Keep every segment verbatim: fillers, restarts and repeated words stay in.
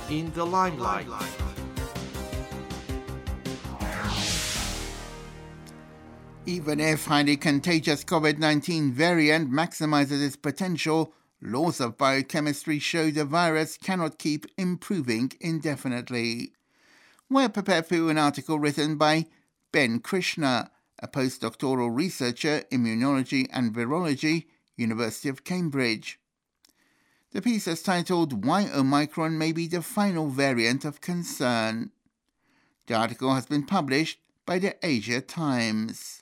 in the limelight. Even if highly contagious COVID nineteen variant maximizes its potential, laws of biochemistry show the virus cannot keep improving indefinitely. We're prepared for an article written by Ben Krishna, a postdoctoral researcher, immunology and virology, University of Cambridge. The piece is titled Why Omicron May Be the Final Variant of Concern. The article has been published by the Asia Times.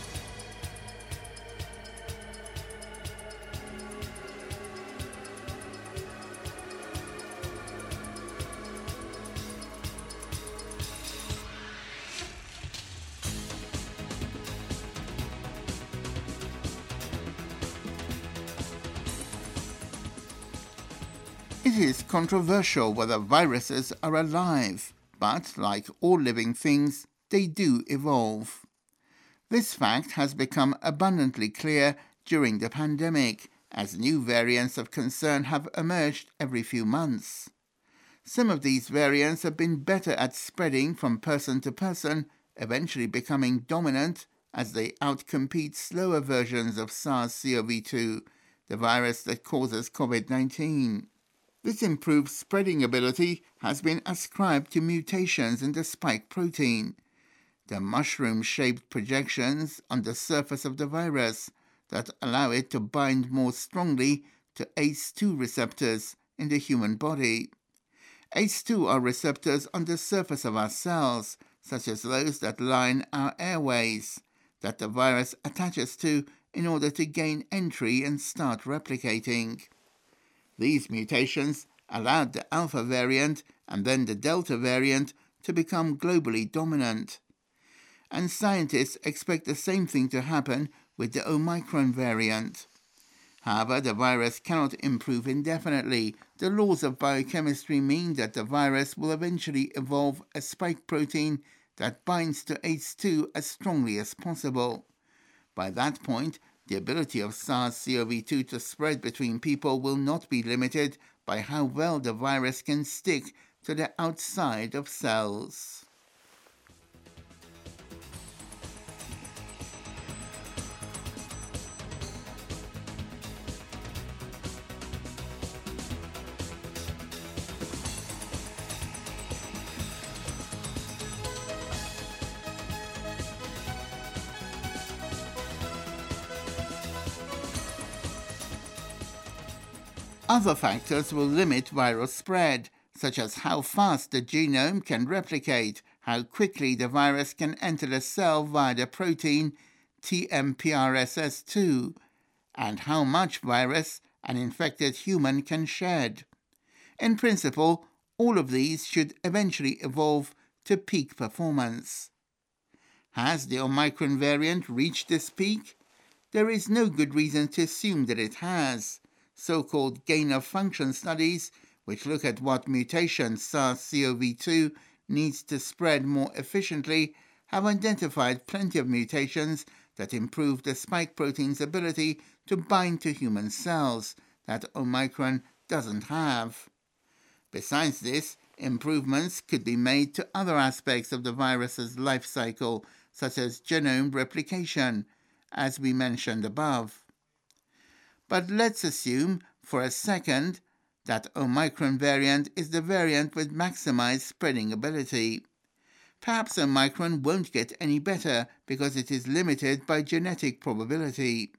It is controversial whether viruses are alive, but like all living things, they do evolve. This fact has become abundantly clear during the pandemic, as new variants of concern have emerged every few months. Some of these variants have been better at spreading from person to person, eventually becoming dominant as they outcompete slower versions of SARS-C o V two, the virus that causes COVID nineteen. This improved spreading ability has been ascribed to mutations in the spike protein, the mushroom-shaped projections on the surface of the virus that allow it to bind more strongly to A C E two receptors in the human body. A C E two are receptors on the surface of our cells, such as those that line our airways, that the virus attaches to in order to gain entry and start replicating. These mutations allowed the Alpha variant and then the Delta variant to become globally dominant. And scientists expect the same thing to happen with the Omicron variant. However, the virus cannot improve indefinitely. The laws of biochemistry mean that the virus will eventually evolve a spike protein that binds to A C E two as strongly as possible. By that point, the ability of SARS-C o V two to spread between people will not be limited by how well the virus can stick to the outside of cells. Other factors will limit viral spread, such as how fast the genome can replicate, how quickly the virus can enter the cell via the protein T M P R S S two, and how much virus an infected human can shed. In principle, all of these should eventually evolve to peak performance. Has the Omicron variant reached this peak? There is no good reason to assume that it has. So-called gain-of-function studies, which look at what mutations SARS-C o V two needs to spread more efficiently, have identified plenty of mutations that improve the spike protein's ability to bind to human cells that Omicron doesn't have. Besides this, improvements could be made to other aspects of the virus's life cycle, such as genome replication, as we mentioned above. But let's assume for a second that Omicron variant is the variant with maximized spreading ability. Perhaps Omicron won't get any better because it is limited by genetic probability.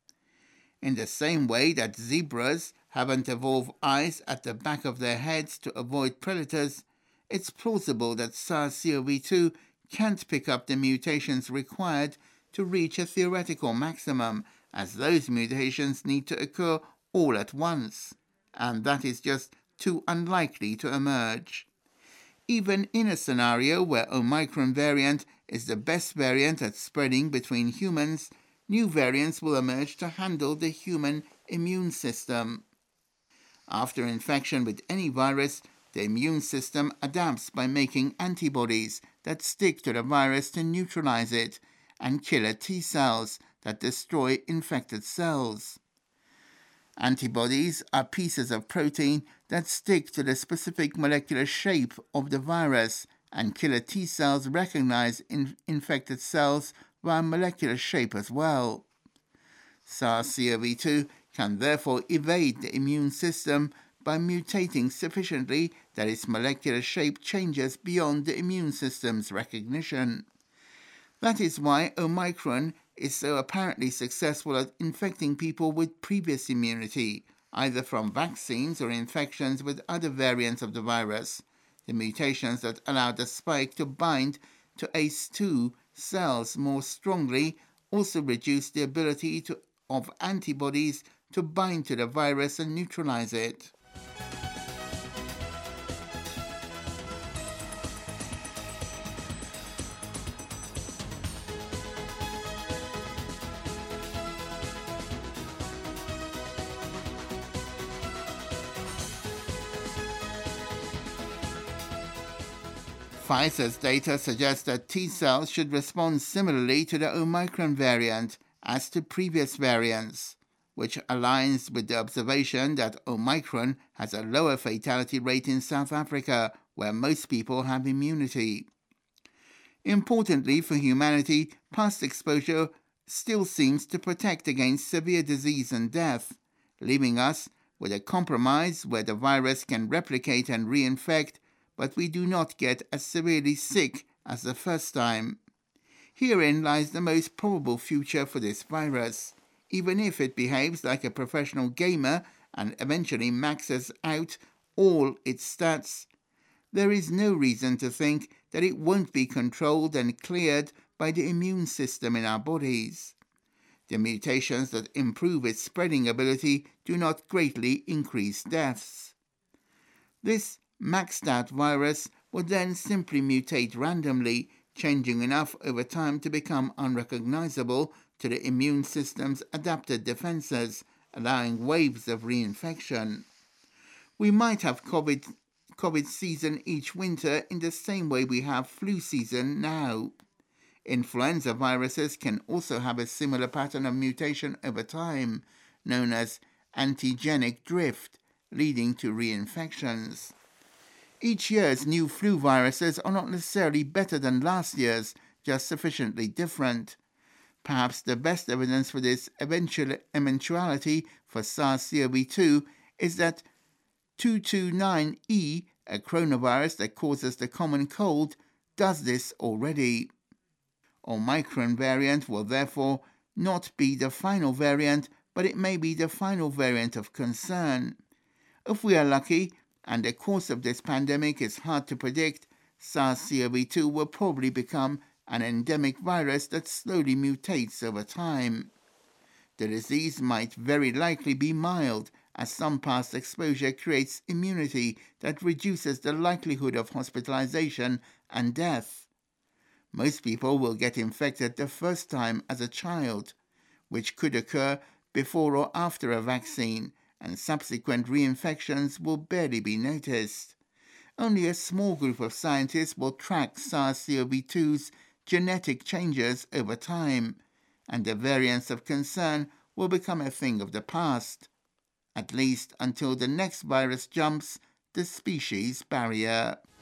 In the same way that zebras haven't evolved eyes at the back of their heads to avoid predators, it's plausible that SARS-C o V two can't pick up the mutations required to reach a theoretical maximum, as those mutations need to occur all at once, and that is just too unlikely to emerge. Even in a scenario where Omicron variant is the best variant at spreading between humans, new variants will emerge to handle the human immune system. After infection with any virus, the immune system adapts by making antibodies that stick to the virus to neutralize it, and killer T cells that destroy infected cells. Antibodies are pieces of protein that stick to the specific molecular shape of the virus, and killer T cells recognize in- infected cells via molecular shape as well. SARS-C o V two can therefore evade the immune system by mutating sufficiently that its molecular shape changes beyond the immune system's recognition. That is why Omicron is so apparently successful at infecting people with previous immunity, either from vaccines or infections with other variants of the virus. The mutations that allow the spike to bind to A C E two cells more strongly also reduce the ability to, of antibodies to bind to the virus and neutralize it. Pfizer's data suggests that T cells should respond similarly to the Omicron variant as to previous variants, which aligns with the observation that Omicron has a lower fatality rate in South Africa, where most people have immunity. Importantly for humanity, past exposure still seems to protect against severe disease and death, leaving us with a compromise where the virus can replicate and reinfect, but we do not get as severely sick as the first time. Herein lies the most probable future for this virus. Even if it behaves like a professional gamer and eventually maxes out all its stats, there is no reason to think that it won't be controlled and cleared by the immune system in our bodies. The mutations that improve its spreading ability do not greatly increase deaths. This maxed out virus would then simply mutate randomly, changing enough over time to become unrecognizable to the immune system's adapted defenses, allowing waves of reinfection. We might have COVID, COVID season each winter in the same way we have flu season now. Influenza viruses can also have a similar pattern of mutation over time, known as antigenic drift, leading to reinfections. Each year's new flu viruses are not necessarily better than last year's, just sufficiently different. Perhaps the best evidence for this eventual eventuality for SARS-C o V two is that two twenty-nine E, a coronavirus that causes the common cold, does this already. Omicron variant will therefore not be the final variant, but it may be the final variant of concern. If we are lucky, and the course of this pandemic is hard to predict, SARS-C o V two will probably become an endemic virus that slowly mutates over time. The disease might very likely be mild, as some past exposure creates immunity that reduces the likelihood of hospitalization and death. Most people will get infected the first time as a child, which could occur before or after a vaccine, and subsequent reinfections will barely be noticed. Only a small group of scientists will track SARS-C o V two's genetic changes over time, and the variants of concern will become a thing of the past, at least until the next virus jumps the species barrier.